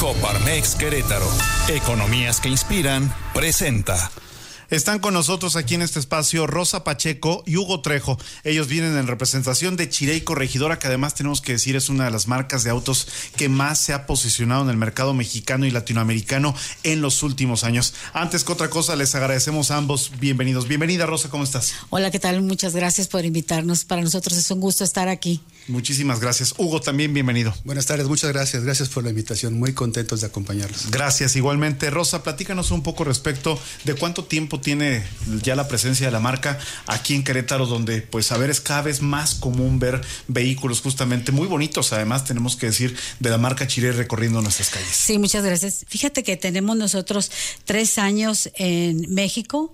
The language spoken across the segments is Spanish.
Coparmex Querétaro. Economías que inspiran, presenta. Están con nosotros aquí en este espacio Rosa Pacheco y Hugo Trejo. Ellos vienen en representación de Chirey Corregidora, que además tenemos que decir es una de las marcas de autos que más se ha posicionado en el mercado mexicano y latinoamericano en los últimos años. Antes que otra cosa, les agradecemos a ambos. Bienvenidos. Bienvenida, Rosa, ¿cómo estás? Hola, ¿qué tal? Muchas gracias por invitarnos. Para nosotros es un gusto estar aquí. Muchísimas gracias. Hugo, también bienvenido. Buenas tardes, muchas gracias. Gracias por la invitación. Muy contentos de acompañarlos. Gracias, igualmente. Rosa, platícanos un poco respecto de cuánto tiempo tiene ya la presencia de la marca aquí en Querétaro, donde, pues, a ver, es cada vez más común ver vehículos justamente muy bonitos. Además, tenemos que decir, de la marca Chirey recorriendo nuestras calles. Sí, muchas gracias. Fíjate que tenemos nosotros 3 años en México,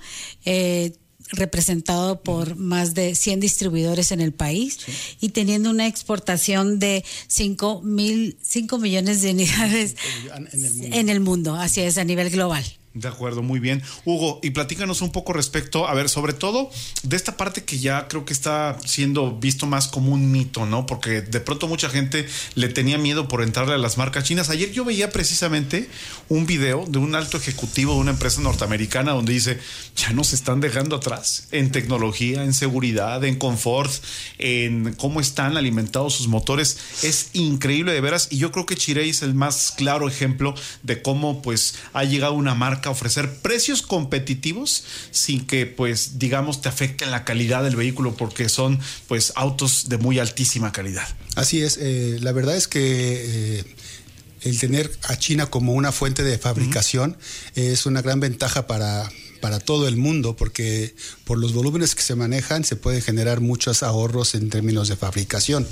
representado por más de 100 distribuidores en el país, sí, y teniendo una exportación de 5 millones de unidades en el mundo, así es, a nivel global. De acuerdo, muy bien. Hugo, y platícanos un poco respecto, a ver, sobre todo de esta parte que ya creo que está siendo visto más como un mito, ¿no? Porque de pronto mucha gente le tenía miedo por entrarle a las marcas chinas. Ayer yo veía precisamente un video de un alto ejecutivo de una empresa norteamericana donde dice, ya nos están dejando atrás en tecnología, en seguridad, en confort, en cómo están alimentados sus motores. Es increíble de veras, y yo creo que Chirey es el más claro ejemplo de cómo, pues, ha llegado una marca a ofrecer precios competitivos sin que, pues, digamos, te afecten la calidad del vehículo, porque son, pues, autos de muy altísima calidad. Así es, la verdad es que el tener a China como una fuente de fabricación es una gran ventaja para todo el mundo, porque por los volúmenes que se manejan se pueden generar muchos ahorros en términos de fabricación.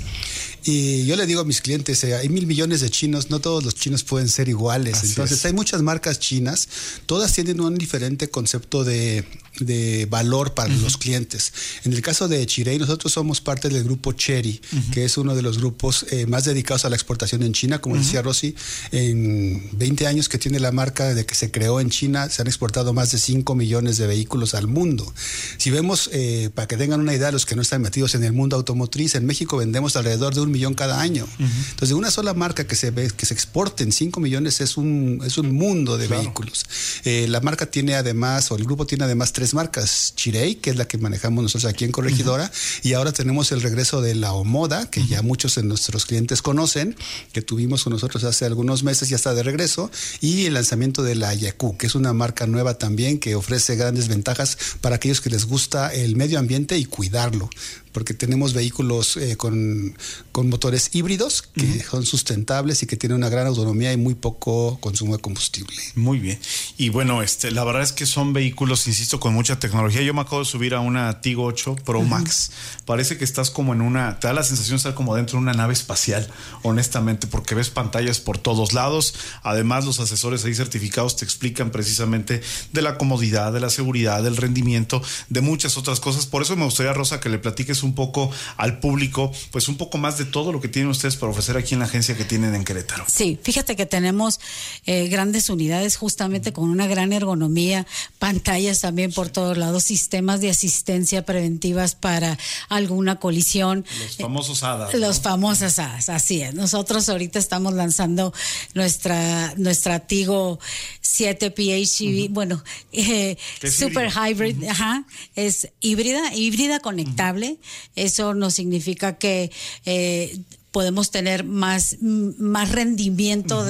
Y yo le digo a mis clientes, hay 1,000 millones de chinos, no todos los chinos pueden ser iguales. Así Entonces es. Hay muchas marcas chinas, todas tienen un diferente concepto de valor para los clientes. En el caso de Chirey, nosotros somos parte del grupo Chery, que es uno de los grupos más dedicados a la exportación en China. Como decía Rosy, en 20 años que tiene la marca, desde que se creó en China, se han exportado más de 5 millones de vehículos al mundo. Si vemos, para que tengan una idea, los que no están metidos en el mundo automotriz, en México vendemos alrededor de 1 millón cada año. Entonces, de una sola marca que se exporten 5 millones es un mundo de vehículos. La marca tiene además, o el grupo tiene además 3 marcas: Chirey, que es la que manejamos nosotros aquí en Corregidora, y ahora tenemos el regreso de la Omoda, que ya muchos de nuestros clientes conocen, que tuvimos con nosotros hace algunos meses, ya está de regreso, y el lanzamiento de la Yaku, que es una marca nueva también que ofrece grandes ventajas para aquellos que les gusta el medio ambiente y cuidarlo, porque tenemos vehículos con motores híbridos que son sustentables y que tienen una gran autonomía y muy poco consumo de combustible. Muy bien. Y bueno, la verdad es que son vehículos, insisto, con mucha tecnología. Yo me acabo de subir a una Tigo 8 Pro Max. Parece que estás como te da la sensación de estar como dentro de una nave espacial, honestamente, porque ves pantallas por todos lados. Además, los asesores ahí certificados te explican precisamente de la comodidad, de la seguridad, del rendimiento, de muchas otras cosas. Por eso me gustaría, Rosa, que le platiques un poco al público, pues un poco más de todo lo que tienen ustedes para ofrecer aquí en la agencia que tienen en Querétaro. Sí, fíjate que tenemos grandes unidades justamente con una gran ergonomía, pantallas también por todos lados, sistemas de asistencia preventivas para alguna colisión. Los famosos HADAS. Los famosos HADAS, así es. Nosotros ahorita estamos lanzando nuestra Tigo 7 PHEV, Super Hybrid, es híbrida conectable. Eso nos significa que podemos tener más rendimiento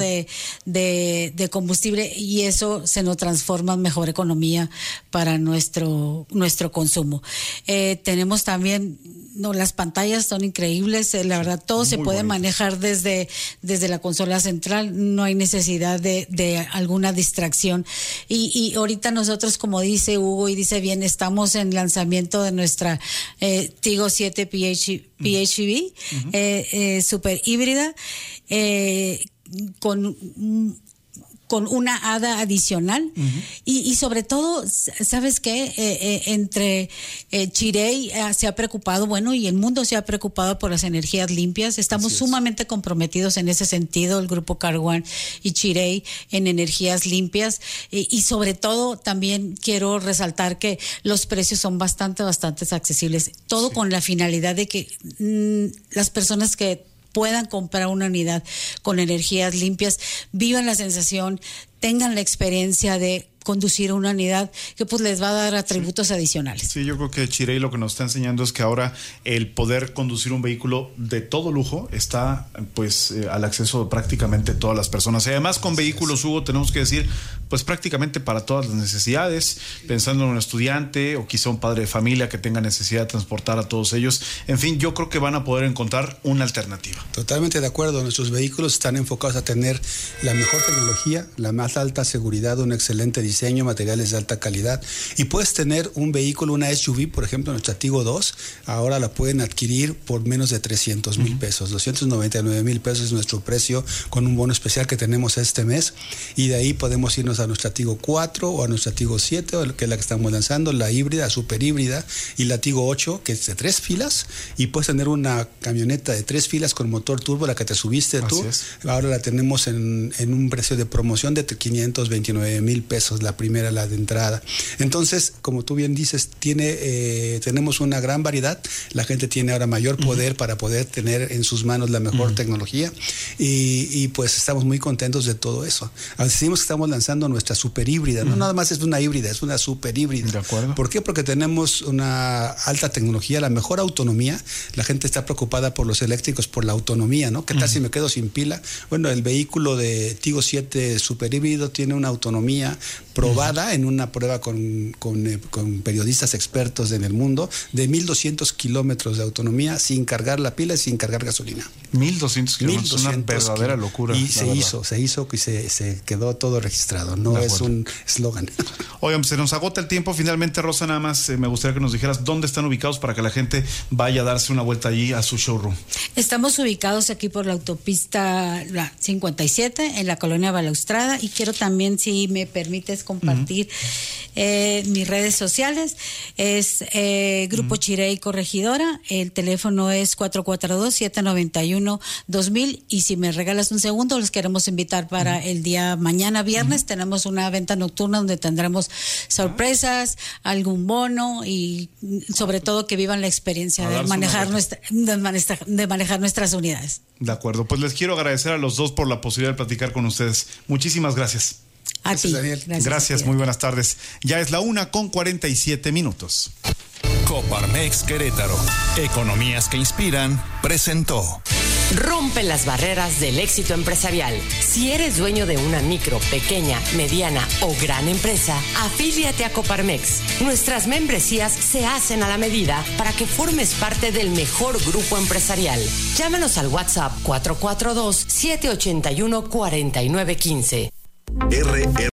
de combustible, y eso se nos transforma en mejor economía para nuestro consumo. Tenemos también, las pantallas son increíbles, la verdad, todo se puede manejar desde la consola central, no hay necesidad de alguna distracción. Y ahorita nosotros, como dice Hugo y dice bien, estamos en lanzamiento de nuestra Tigo 7 PHEV, super híbrida, con una hada adicional, y sobre todo, ¿sabes qué? Entre Chirey se ha preocupado, y el mundo se ha preocupado por las energías limpias. Estamos sumamente comprometidos en ese sentido, el grupo Car One y Chirey, en energías limpias, y sobre todo también quiero resaltar que los precios son bastante accesibles, todo con la finalidad de que las personas que puedan comprar una unidad con energías limpias, vivan la sensación, tengan la experiencia de conducir una unidad que pues les va a dar atributos adicionales. Sí, yo creo que Chirey lo que nos está enseñando es que ahora el poder conducir un vehículo de todo lujo está pues al acceso de prácticamente todas las personas. Y además con vehículos, Hugo, tenemos que decir pues prácticamente para todas las necesidades, pensando en un estudiante o quizá un padre de familia que tenga necesidad de transportar a todos ellos. En fin, yo creo que van a poder encontrar una alternativa. Totalmente de acuerdo. Nuestros vehículos están enfocados a tener la mejor tecnología, la más alta seguridad, un excelente diseño, materiales de alta calidad. Y puedes tener un vehículo, una SUV, por ejemplo, nuestra Tigo 2, ahora la pueden adquirir por menos de 300,000 pesos. 299,000 pesos es nuestro precio con un bono especial que tenemos este mes. Y de ahí podemos irnos a nuestra Tigo 4 o a nuestra Tigo 7, que es la que estamos lanzando, la híbrida, super híbrida, y la Tigo 8, que es de 3 filas. Y puedes tener una camioneta de 3 filas con motor turbo, la que te subiste tú. Ahora la tenemos en un precio de promoción de 529,000 pesos, la primera, la de entrada. Entonces, como tú bien dices, tenemos una gran variedad. La gente tiene ahora mayor poder para poder tener en sus manos la mejor tecnología y pues estamos muy contentos de todo eso. Decimos que estamos lanzando nuestra super híbrida. No nada más es una híbrida, es una super híbrida. ¿De acuerdo? ¿Por qué? Porque tenemos una alta tecnología, la mejor autonomía. La gente está preocupada por los eléctricos, por la autonomía, ¿no? ¿Qué tal si me quedo sin pila? Bueno, el vehículo de Tigo 7 super híbrido tiene una autonomía probada en una prueba con periodistas expertos en el mundo de 1,200 kilómetros de autonomía sin cargar la pila y sin cargar gasolina. 1,200 kilómetros, es una verdadera locura. Y se hizo y se quedó todo registrado, no es un eslogan. Oigan, se nos agota el tiempo. Finalmente, Rosa, nada más me gustaría que nos dijeras dónde están ubicados para que la gente vaya a darse una vuelta allí a su showroom. Estamos ubicados aquí por la autopista 57 en la colonia Balaustrada, y quiero también, si me permites, compartir mis redes sociales. Es Grupo Chirey Corregidora. El teléfono es 442-791-2000, y si me regalas un segundo, los queremos invitar para el día mañana viernes. Tenemos una venta nocturna donde tendremos sorpresas, algún bono, y sobre todo que vivan la experiencia de manejar nuestras unidades. De acuerdo, pues les quiero agradecer a los dos por la posibilidad de platicar con ustedes. Muchísimas gracias. A ti, Daniel. Gracias, muy buenas tardes. Ya es la 1:47. Coparmex Querétaro. Economías que inspiran. Presentó. Rompe las barreras del éxito empresarial. Si eres dueño de una micro, pequeña, mediana o gran empresa, afíliate a Coparmex. Nuestras membresías se hacen a la medida para que formes parte del mejor grupo empresarial. Llámanos al WhatsApp 442-781-4915.